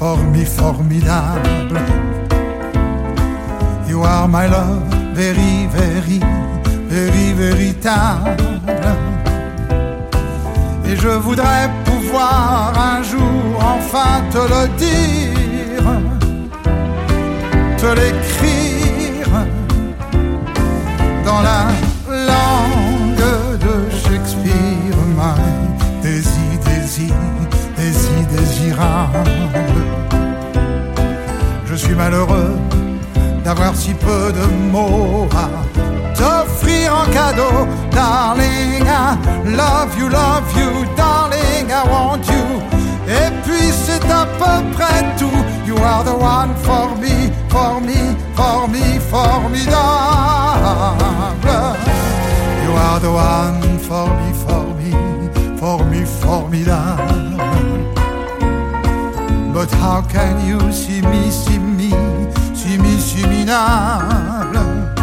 formidable. You are my love, very, very, very, véritable. Et je voudrais pouvoir un jour enfin te le dire, te l'écrire dans la langue de Shakespeare. My désir, désir, désir, désirable. Je suis malheureux d'avoir si peu de mots à t'offrir en cadeau. Darling, I love you, darling, I want you. Et puis c'est à peu près tout. You are the one for me, for me, for me, formidable. You are the one for me, for me, for me, formidable. But how can you see me, see me, see me, see me minable?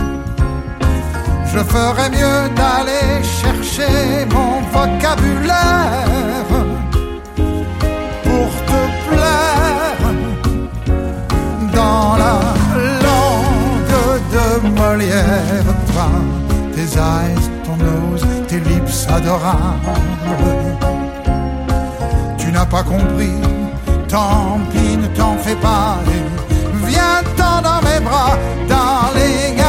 Je ferais mieux d'aller chercher mon vocabulaire pour te plaire dans la langue de Molière. Toi, tes eyes, ton nose, tes lips adorables. Tu n'as pas compris, tant pis, ne t'en fais pas. Viens-t'en dans mes bras, darling.